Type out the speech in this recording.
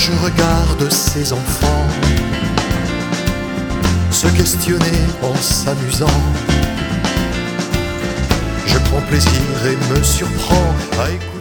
je regarde ces enfants se questionner en s'amusant. Je prends plaisir et me surprends à écouter